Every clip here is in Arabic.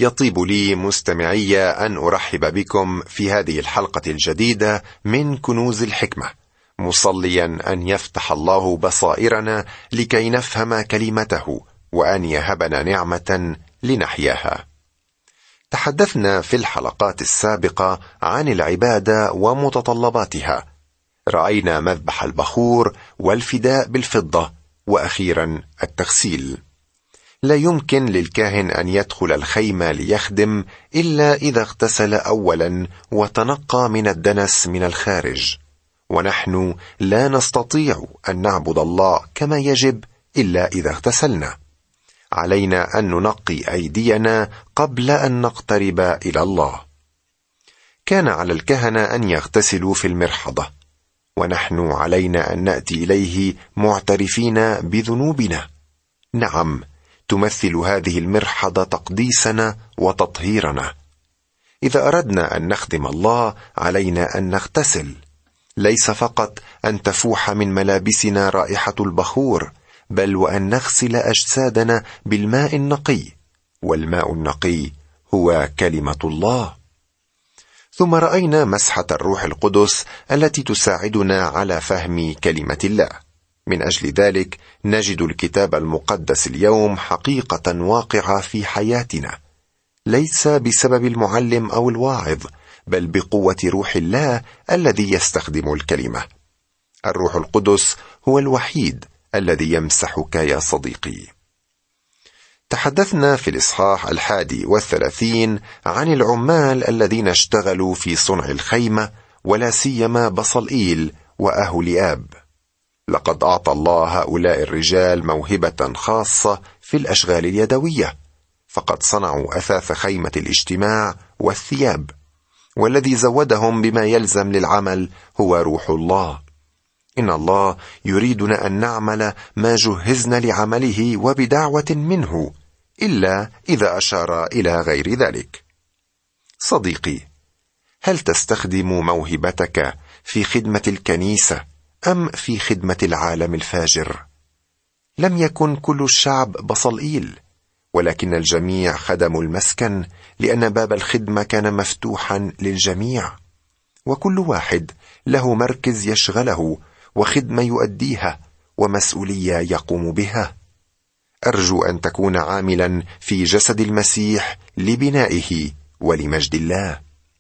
يطيب لي مستمعي أن أرحب بكم في هذه الحلقة الجديدة من كنوز الحكمة، مصليا أن يفتح الله بصائرنا لكي نفهم كلمته وأن يهبنا نعمة لنحياها. تحدثنا في الحلقات السابقة عن العبادة ومتطلباتها، رأينا مذبح البخور والفداء بالفضة، وأخيرا التغسيل. لا يمكن للكاهن أن يدخل الخيمة ليخدم إلا إذا اغتسل أولا وتنقى من الدنس من الخارج، ونحن لا نستطيع أن نعبد الله كما يجب إلا إذا اغتسلنا. علينا أن ننقي أيدينا قبل أن نقترب إلى الله. كان على الكهنة أن يغتسلوا في المرحضة، ونحن علينا أن نأتي إليه معترفين بذنوبنا. نعم، تمثل هذه المرحضة تقديسنا وتطهيرنا. إذا أردنا أن نخدم الله علينا أن نغتسل، ليس فقط أن تفوح من ملابسنا رائحة البخور، بل وأن نغسل أجسادنا بالماء النقي، والماء النقي هو كلمة الله. ثم رأينا مسحة الروح القدس التي تساعدنا على فهم كلمة الله. من أجل ذلك نجد الكتاب المقدس اليوم حقيقة واقعة في حياتنا، ليس بسبب المعلم أو الواعظ، بل بقوة روح الله الذي يستخدم الكلمة. الروح القدس هو الوحيد الذي يمسحك يا صديقي. تحدثنا في الإصحاح 31 عن العمال الذين اشتغلوا في صنع الخيمة، ولا سيما بصلئيل وأهوليآب. لقد أعطى الله هؤلاء الرجال موهبة خاصة في الأشغال اليدوية، فقد صنعوا أثاث خيمة الاجتماع والثياب، والذي زودهم بما يلزم للعمل هو روح الله. إن الله يريدنا أن نعمل ما جهزنا لعمله وبدعوة منه، إلا إذا أشار إلى غير ذلك. صديقي، هل تستخدم موهبتك في خدمة الكنيسة أم في خدمة العالم الفاجر؟ لم يكن كل الشعب بصلئيل، ولكن الجميع خدموا المسكن، لأن باب الخدمة كان مفتوحا للجميع، وكل واحد له مركز يشغله وخدمة يؤديها ومسؤولية يقوم بها. أرجو أن تكون عاملا في جسد المسيح لبنائه ولمجد الله.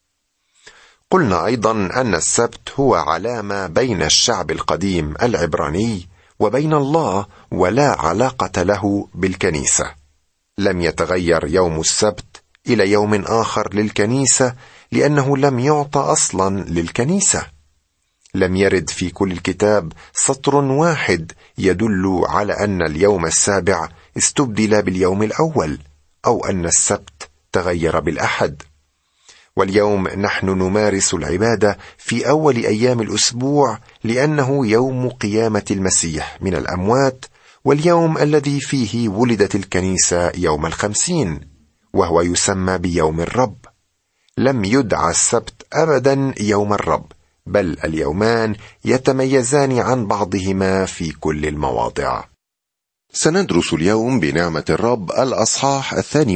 قلنا أيضا أن السبت هو علامة بين الشعب القديم العبراني وبين الله، ولا علاقة له بالكنيسة. لم يتغير يوم السبت إلى يوم آخر للكنيسة، لأنه لم يعطى أصلا للكنيسة. لم يرد في كل الكتاب سطر واحد يدل على أن اليوم السابع استبدل باليوم الأول، أو أن السبت تغير بالأحد. واليوم نحن نمارس العبادة في أول أيام الأسبوع، لأنه يوم قيامة المسيح من الأموات، واليوم الذي فيه ولدت الكنيسة يوم 50، وهو يسمى بيوم الرب. لم يدعى السبت أبدا يوم الرب، بل اليومان يتميزان عن بعضهما في كل المواضع. سندرس اليوم بنعمة الرب الأصحاح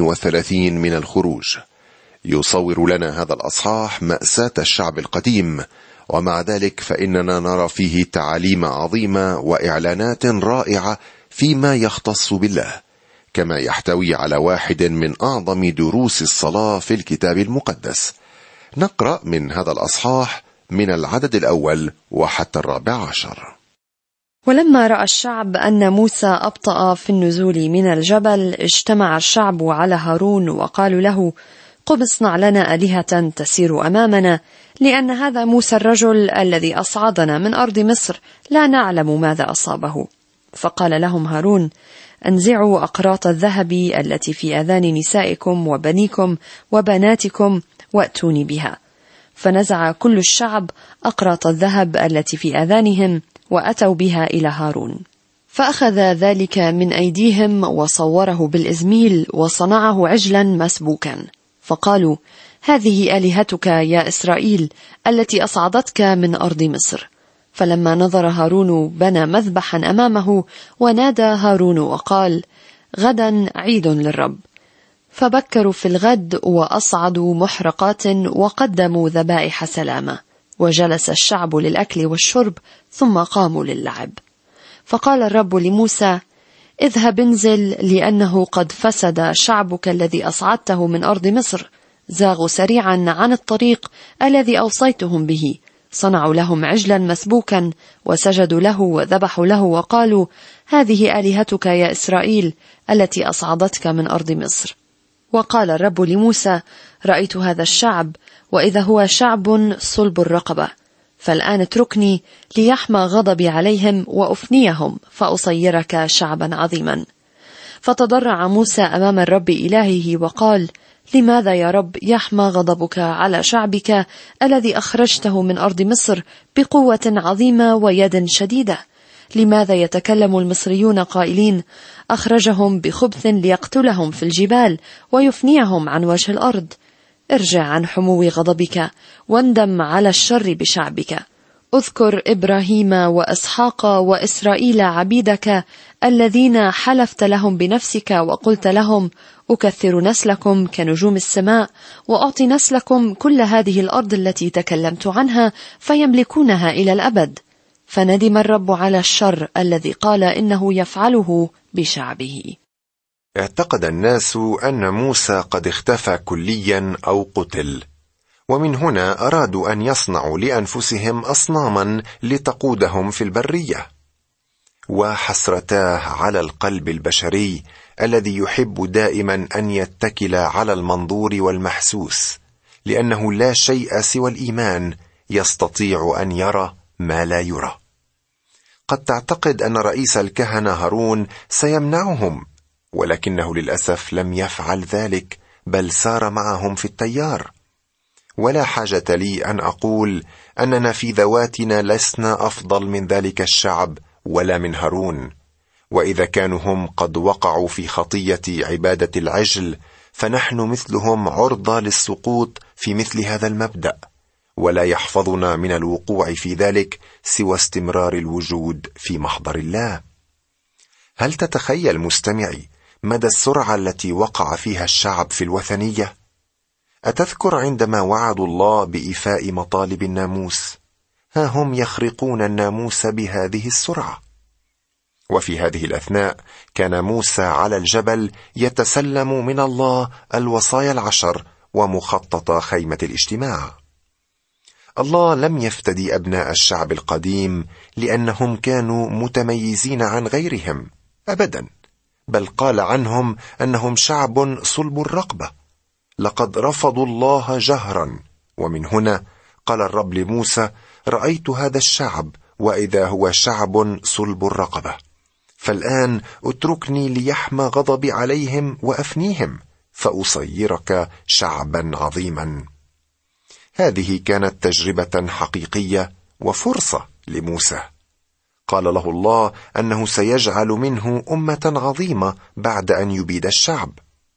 32 من الخروج. يصور لنا هذا الأصحاح مأساة الشعب القديم، ومع ذلك فإننا نرى فيه تعاليم عظيمة وإعلانات رائعة فيما يختص بالله، كما يحتوي على واحد من أعظم دروس الصلاة في الكتاب المقدس. نقرأ من هذا الأصحاح من العدد الأول وحتى 14. ولما رأى الشعب أن موسى أبطأ في النزول من الجبل، اجتمع الشعب على هارون وقالوا له: قم اصنع لنا آلهة تسير أمامنا، لأن هذا موسى الرجل الذي أصعدنا من أرض مصر لا نعلم ماذا أصابه. فقال لهم هارون: انزعوا أقراط الذهب التي في آذان نسائكم وبنيكم وبناتكم وأتوني بها. فنزع كل الشعب أقراط الذهب التي في آذانهم وأتوا بها إلى هارون. فأخذ ذلك من أيديهم وصوره بالإزميل وصنعه عجلا مسبوكا. فقالوا: هذه آلهتك يا إسرائيل التي أصعدتك من أرض مصر. فلما نظر هارون بنى مذبحا أمامه، ونادى هارون وقال: غدا عيد للرب. فبكروا في الغد وأصعدوا محرقات وقدموا ذبائح سلامة، وجلس الشعب للأكل والشرب ثم قاموا للعب. فقال الرب لموسى: اذهب انزل، لأنه قد فسد شعبك الذي أصعدته من أرض مصر، زاغوا سريعا عن الطريق الذي أوصيتهم به، صنعوا لهم عجلا مسبوكا وسجدوا له وذبحوا له وقالوا: هذه آلهتك يا إسرائيل التي أصعدتك من أرض مصر. وقال الرب لموسى: رأيت هذا الشعب، وإذا هو شعب صلب الرقبة، فالآن اتركني ليحمى غضبي عليهم وأفنيهم فأصيرك شعبا عظيما. فتضرع موسى أمام الرب إلهه وقال: لماذا يا رب يحمى غضبك على شعبك الذي أخرجته من أرض مصر بقوة عظيمة ويد شديدة؟ لماذا يتكلم المصريون قائلين: أخرجهم بخبث ليقتلهم في الجبال ويفنيهم عن وجه الأرض؟ ارجع عن حمو غضبك واندم على الشر بشعبك. اذكر إبراهيم وإسحاق وإسرائيل عبيدك الذين حلفت لهم بنفسك وقلت لهم: أكثر نسلكم كنجوم السماء، وأعطي نسلكم كل هذه الأرض التي تكلمت عنها فيملكونها إلى الأبد. فندم الرب على الشر الذي قال إنه يفعله بشعبه. اعتقد الناس أن موسى قد اختفى كليا أو قتل، ومن هنا أرادوا أن يصنعوا لأنفسهم أصناما لتقودهم في البرية. وحسرتاه على القلب البشري الذي يحب دائما أن يتكل على المنظور والمحسوس، لأنه لا شيء سوى الإيمان يستطيع أن يرى ما لا يرى. قد تعتقد أن رئيس الكهنة هارون سيمنعهم، ولكنه للأسف لم يفعل ذلك، بل سار معهم في التيار. ولا حاجة لي أن أقول أننا في ذواتنا لسنا أفضل من ذلك الشعب ولا من هارون، وإذا كانوا هم قد وقعوا في خطية عبادة العجل، فنحن مثلهم عرضة للسقوط في مثل هذا المبدأ، ولا يحفظنا من الوقوع في ذلك سوى استمرار الوجود في محضر الله. هل تتخيل مستمعي مدى السرعة التي وقع فيها الشعب في الوثنية؟ أتذكر عندما وعدوا الله بإيفاء مطالب الناموس؟ ها هم يخرقون الناموس بهذه السرعة. وفي هذه الأثناء كان موسى على الجبل يتسلم من الله الوصايا 10 ومخطط خيمة الاجتماع. الله لم يفتدي أبناء الشعب القديم لأنهم كانوا متميزين عن غيرهم أبدا، بل قال عنهم أنهم شعب صلب الرقبة، لقد رفضوا الله جهرا. ومن هنا قال الرب لموسى: رأيت هذا الشعب، وإذا هو شعب صلب الرقبة، فالآن اتركني ليحمى غضبي عليهم وأفنيهم فأصيرك شعبا عظيما. هذه كانت تجربة حقيقية وفرصة لموسى. قال له الله أنه سيجعل منه أمة عظيمة بعد أن يبيد الشعب،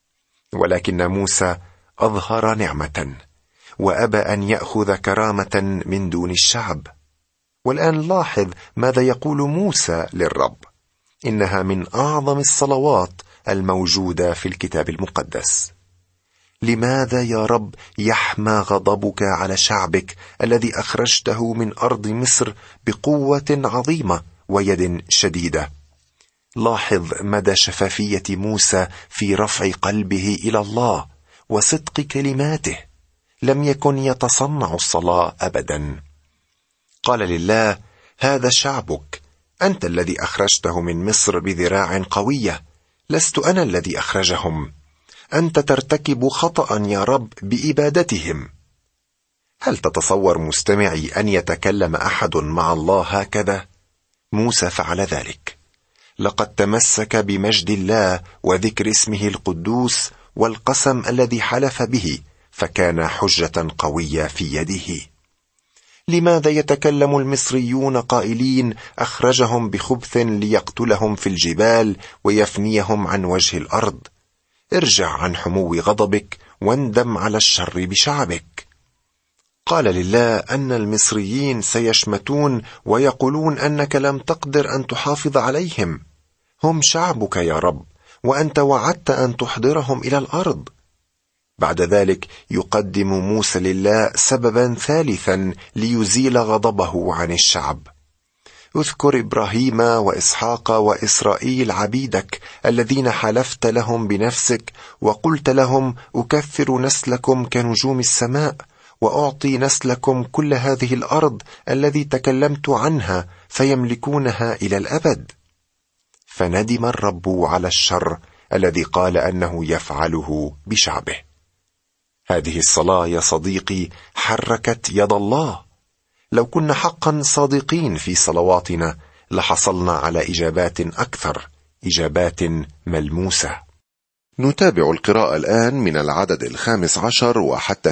ولكن موسى أظهر نعمة وأبى أن يأخذ كرامة من دون الشعب. والآن لاحظ ماذا يقول موسى للرب: إنها من أعظم الصلوات الموجودة في الكتاب المقدس. لماذا يا رب يحمى غضبك على شعبك الذي أخرجته من أرض مصر بقوة عظيمة ويد شديدة؟ لاحظ مدى شفافية موسى في رفع قلبه إلى الله وصدق كلماته. لم يكن يتصنع الصلاة أبدا. قال لله: هذا شعبك، أنت الذي أخرجته من مصر بذراع قوية، لست أنا الذي أخرجهم. أنت ترتكب خطأ يا رب بإبادتهم. هل تتصور مستمعي أن يتكلم أحد مع الله هكذا؟ موسى فعل ذلك. لقد تمسك بمجد الله وذكر اسمه القدوس والقسم الذي حلف به، فكان حجة قوية في يده. لماذا يتكلم المصريون قائلين: أخرجهم بخبث ليقتلهم في الجبال ويفنيهم عن وجه الأرض؟ ارجع عن حمو غضبك واندم على الشر بشعبك. قال لله أن المصريين سيشمتون ويقولون أنك لم تقدر أن تحافظ عليهم. هم شعبك يا رب، وأنت وعدت أن تحضرهم إلى الأرض. بعد ذلك يقدم موسى لله سببا ثالثا ليزيل غضبه عن الشعب. اذكر إبراهيم وإسحاق وإسرائيل عبيدك الذين حلفت لهم بنفسك وقلت لهم أكثر نسلكم كنجوم السماء، وأعطي نسلكم كل هذه الأرض الذي تكلمت عنها فيملكونها إلى الأبد. فندم الرب على الشر الذي قال أنه يفعله بشعبه. هذه الصلاة يا صديقي حركت يد الله. لو كنا حقا صادقين في صلواتنا لحصلنا على إجابات أكثر، إجابات ملموسة. نتابع القراءة الآن من العدد 15 وحتى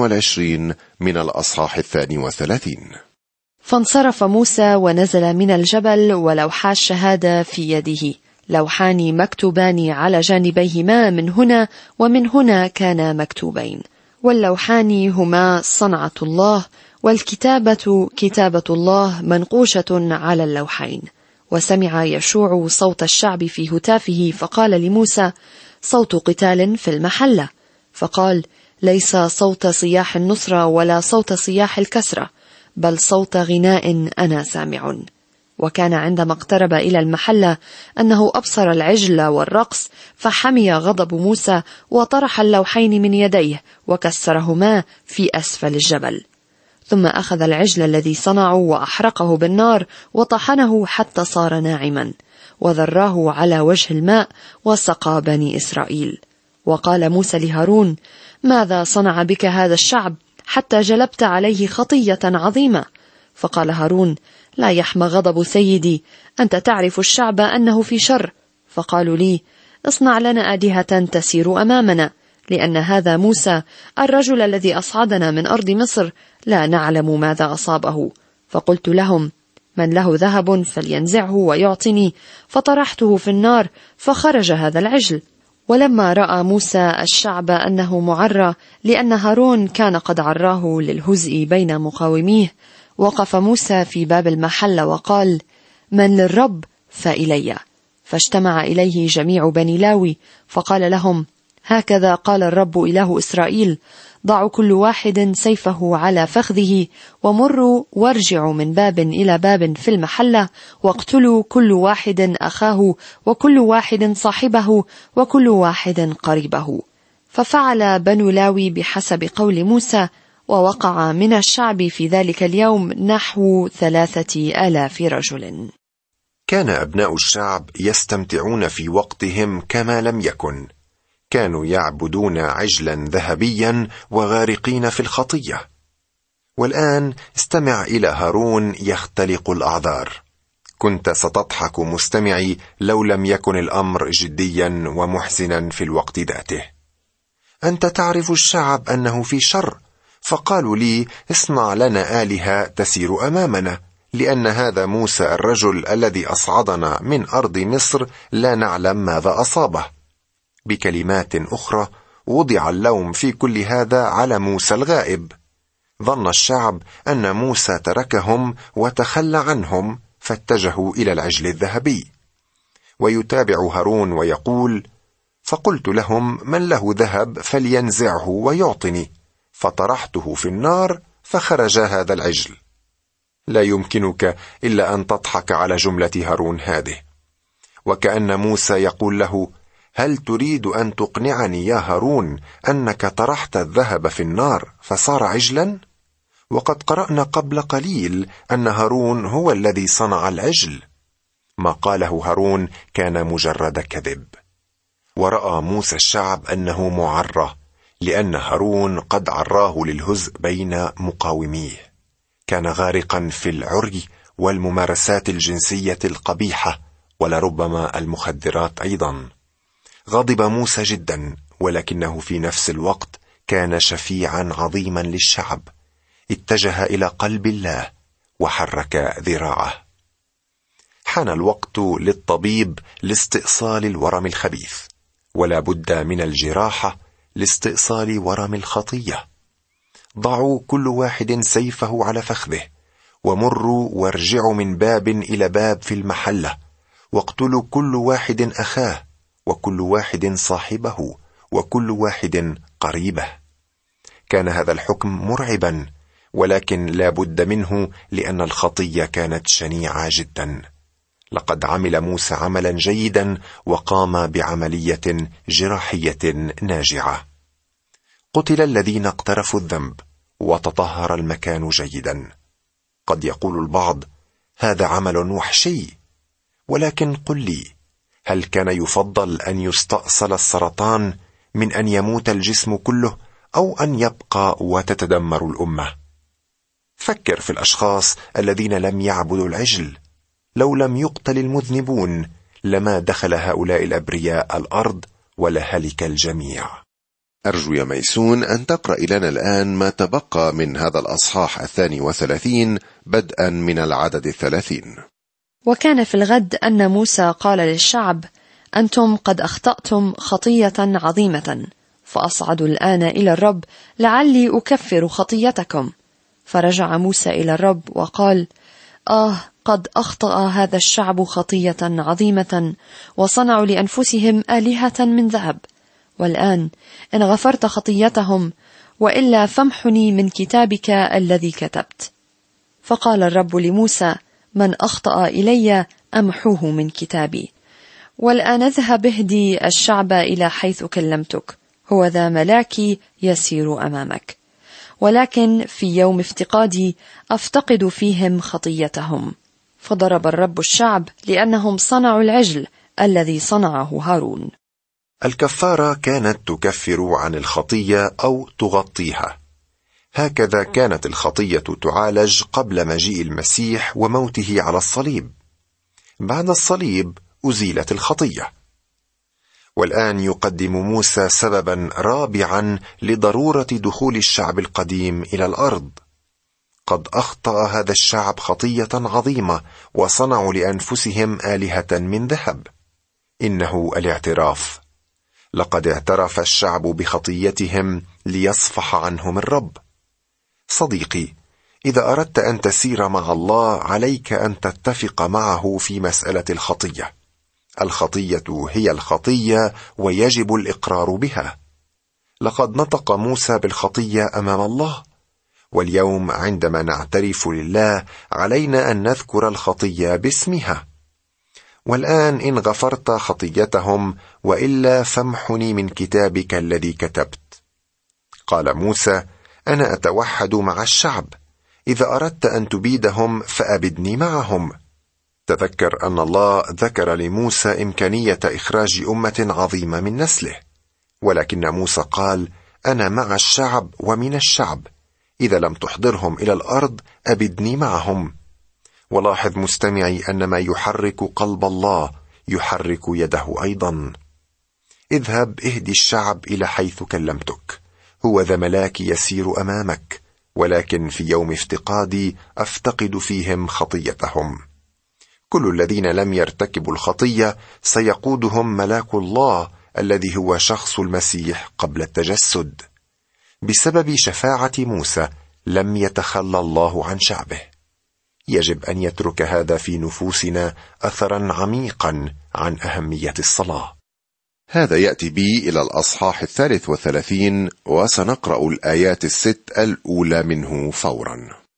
28 من الأصحاح 32. فانصرف موسى ونزل من الجبل ولوحا الشهادة في يده، لوحان مكتوبان على جانبيهما من هنا ومن هنا كان مكتوبين، واللوحان هما صنعة الله، والكتابة كتابة الله منقوشة على اللوحين. وسمع يشوع صوت الشعب في هتافه فقال لموسى: صوت قتال في المحلة. فقال: ليس صوت صياح النصرة ولا صوت صياح الكسرة، بل صوت غناء أنا سامع. وكان عندما اقترب إلى المحلة أنه أبصر العجل والرقص، فحمي غضب موسى وطرح اللوحين من يديه وكسرهما في أسفل الجبل. ثم أخذ العجل الذي صنعه وأحرقه بالنار وطحنه حتى صار ناعما، وذراه على وجه الماء وسقى بني إسرائيل. وقال موسى لهارون: ماذا صنع بك هذا الشعب حتى جلبت عليه خطية عظيمة؟ فقال هارون: لا يحمى غضب سيدي، أنت تعرف الشعب أنه في شر. فقالوا لي: اصنع لنا آلهة تسير أمامنا، لأن هذا موسى الرجل الذي أصعدنا من أرض مصر لا نعلم ماذا أصابه. فقلت لهم: من له ذهب فلينزعه ويعطني، فطرحته في النار فخرج هذا العجل. ولما رأى موسى الشعب أنه معرى لأن هارون كان قد عراه للهزء بين مقاوميه، وقف موسى في باب المحل وقال: من للرب فإلي. فاجتمع إليه جميع بني لاوي فقال لهم: هكذا قال الرب إله إسرائيل: ضعوا كل واحد سيفه على فخذه، ومروا وارجعوا من باب إلى باب في المحلة، واقتلوا كل واحد أخاه وكل واحد صاحبه وكل واحد قريبه. ففعل بنو لاوي بحسب قول موسى، ووقع من الشعب في ذلك اليوم نحو 3000 رجل. كان أبناء الشعب يستمتعون في وقتهم كما لم يكن، كانوا يعبدون عجلا ذهبيا وغارقين في الخطية. والآن استمع إلى هارون يختلق الأعذار. كنت ستضحك مستمعي لو لم يكن الأمر جديا ومحزنا في الوقت ذاته. أنت تعرف الشعب أنه في شر، فقالوا لي: اصنع لنا آلهة تسير أمامنا، لأن هذا موسى الرجل الذي أصعدنا من أرض مصر لا نعلم ماذا أصابه. بكلمات أخرى، وضع اللوم في كل هذا على موسى الغائب. ظن الشعب أن موسى تركهم وتخلى عنهم، فاتجهوا إلى العجل الذهبي. ويتابع هارون ويقول: فقلت لهم: من له ذهب فلينزعه ويعطني، فطرحته في النار فخرج هذا العجل. لا يمكنك إلا أن تضحك على جملة هارون هذه، وكأن موسى يقول له: هل تريد أن تقنعني يا هارون أنك طرحت الذهب في النار فصار عجلا؟ وقد قرأنا قبل قليل أن هارون هو الذي صنع العجل. ما قاله هارون كان مجرد كذب. ورأى موسى الشعب أنه معرى، لأن هارون قد عراه للهزء بين مقاوميه. كان غارقا في العري والممارسات الجنسية القبيحة، ولربما المخدرات أيضا. غضب موسى جدا، ولكنه في نفس الوقت كان شفيعا عظيما للشعب. اتجه إلى قلب الله وحرك ذراعه. حان الوقت للطبيب لاستئصال الورم الخبيث، ولا بد من الجراحة لاستئصال ورم الخطية. ضعوا كل واحد سيفه على فخذه، ومروا وارجعوا من باب إلى باب في المحلة، واقتلوا كل واحد أخاه، وكل واحد صاحبه، وكل واحد قريبه. كان هذا الحكم مرعبا، ولكن لا بد منه لأن الخطية كانت شنيعة جدا. لقد عمل موسى عملا جيدا وقام بعملية جراحية ناجعة. قتل الذين اقترفوا الذنب وتطهر المكان جيدا. قد يقول البعض: هذا عمل وحشي. ولكن قل لي، هل كان يفضل أن يستأصل السرطان من أن يموت الجسم كله، أو أن يبقى وتتدمر الأمة؟ فكر في الأشخاص الذين لم يعبدوا العجل. لو لم يقتل المذنبون لما دخل هؤلاء الأبرياء الأرض ولهلك الجميع. أرجو يا ميسون أن تقرأ لنا الآن ما تبقى من هذا الأصحاح 32 بدءا من العدد 30. وكان في الغد أن موسى قال للشعب: أنتم قد أخطأتم خطية عظيمة، فأصعدوا الآن إلى الرب لعلي أكفر خطيتكم. فرجع موسى إلى الرب وقال: قد أخطأ هذا الشعب خطية عظيمة، وصنعوا لأنفسهم آلهة من ذهب. والآن إن غفرت خطيتهم، وإلا فامحني من كتابك الذي كتبت. فقال الرب لموسى: من أخطأ إلي أمحوه من كتابي. والآن اذهب اهدي الشعب إلى حيث كلمتك، هو ذا ملاكي يسير أمامك. ولكن في يوم افتقادي أفتقد فيهم خطيتهم. فضرب الرب الشعب لأنهم صنعوا العجل الذي صنعه هارون. الكفارة كانت تكفر عن الخطية أو تغطيها. هكذا كانت الخطية تعالج قبل مجيء المسيح وموته على الصليب. بعد الصليب أزيلت الخطية. والآن يقدم موسى سببا رابعا لضرورة دخول الشعب القديم إلى الأرض. قد أخطأ هذا الشعب خطية عظيمة، وصنعوا لأنفسهم آلهة من ذهب. إنه الاعتراف. لقد اعترف الشعب بخطيتهم ليصفح عنهم الرب. صديقي، إذا أردت أن تسير مع الله عليك أن تتفق معه في مسألة الخطية. الخطية هي الخطية، ويجب الإقرار بها. لقد نطق موسى بالخطية أمام الله، واليوم عندما نعترف لله علينا أن نذكر الخطية باسمها. والآن إن غفرت خطيتهم، وإلا فامحني من كتابك الذي كتبت. قال موسى: أنا أتوحد مع الشعب، إذا أردت أن تبيدهم فأبدني معهم. تذكر أن الله ذكر لموسى إمكانية إخراج أمة عظيمة من نسله، ولكن موسى قال: أنا مع الشعب ومن الشعب، إذا لم تحضرهم إلى الأرض أبدني معهم. ولاحظ مستمعي أن ما يحرك قلب الله يحرك يده أيضا. اذهب اهدي الشعب إلى حيث كلمتك، هو ذا ملاك يسير أمامك، ولكن في يوم افتقادي أفتقد فيهم خطيتهم. كل الذين لم يرتكبوا الخطية سيقودهم ملاك الله الذي هو شخص المسيح قبل التجسد. بسبب شفاعة موسى لم يتخلى الله عن شعبه. يجب أن يترك هذا في نفوسنا أثرا عميقا عن أهمية الصلاة. هذا يأتي بي إلى الأصحاح 33، وسنقرأ الآيات 6 الأولى منه فورا.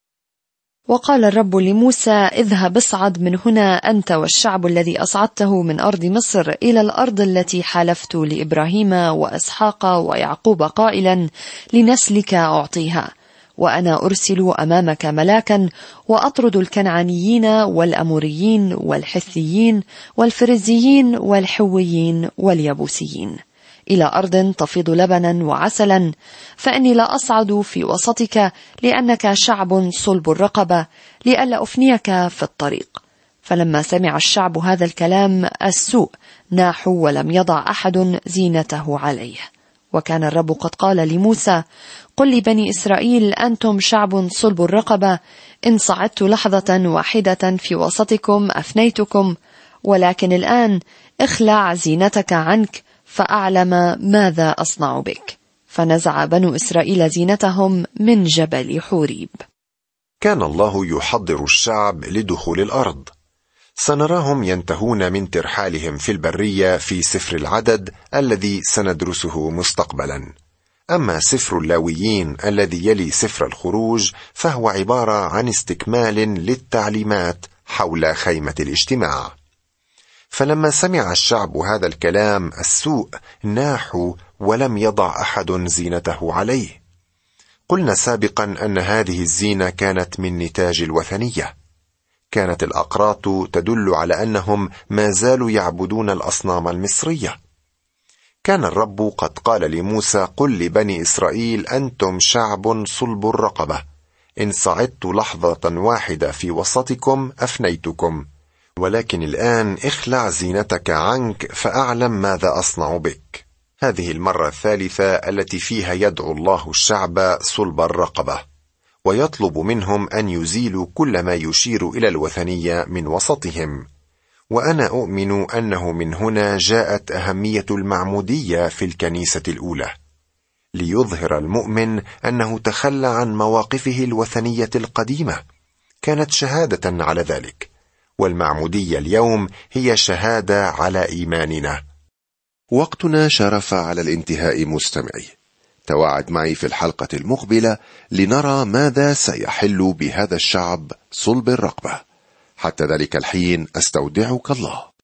وقال الرب لموسى: اذهب اصعد من هنا أنت والشعب الذي أصعدته من أرض مصر إلى الأرض التي حالفت لإبراهيم وإسحاق ويعقوب قائلا: لنسلك أعطيها، وأنا أرسل أمامك ملاكا وأطرد الكنعانيين والأموريين والحثيين والفرزيين والحويين واليبوسيين إلى أرض تفيض لبنا وعسلا، فإني لا أصعد في وسطك لأنك شعب صلب الرقبة، لئلا أفنيك في الطريق. فلما سمع الشعب هذا الكلام السوء ناحوا، ولم يضع أحد زينته عليه. وكان الرب قد قال لموسى: قل لبني إسرائيل: أنتم شعب صلب الرقبة، إن صعدت لحظة واحدة في وسطكم أفنيتكم، ولكن الآن اخلع زينتك عنك فأعلم ماذا أصنع بك. فنزع بنو إسرائيل زينتهم من جبل حوريب. كان الله يحضر الشعب لدخول الأرض. سنراهم ينتهون من ترحالهم في البرية في سفر العدد الذي سندرسه مستقبلا. أما سفر اللاويين الذي يلي سفر الخروج فهو عبارة عن استكمال للتعليمات حول خيمة الاجتماع. فلما سمع الشعب هذا الكلام السوء ناحوا ولم يضع أحد زينته عليه. قلنا سابقا أن هذه الزينة كانت من نتاج الوثنية. كانت الأقراط تدل على أنهم ما زالوا يعبدون الأصنام المصرية. كان الرب قد قال لموسى: قل لبني إسرائيل أنتم شعب صلب الرقبة، إن صعدت لحظة واحدة في وسطكم أفنيتكم، ولكن الآن اخلع زينتك عنك فأعلم ماذا أصنع بك. هذه المرة الثالثة التي فيها يدعو الله الشعب صلب الرقبة، ويطلب منهم أن يزيلوا كل ما يشير إلى الوثنية من وسطهم. وأنا أؤمن أنه من هنا جاءت أهمية المعمودية في الكنيسة الأولى، ليظهر المؤمن أنه تخلى عن مواقفه الوثنية القديمة. كانت شهادة على ذلك، والمعمودية اليوم هي شهادة على إيماننا. وقتنا شرف على الانتهاء مستمعي. تواعد معي في الحلقة المقبلة لنرى ماذا سيحل بهذا الشعب صلب الرقبة. حتى ذلك الحين أستودعك الله.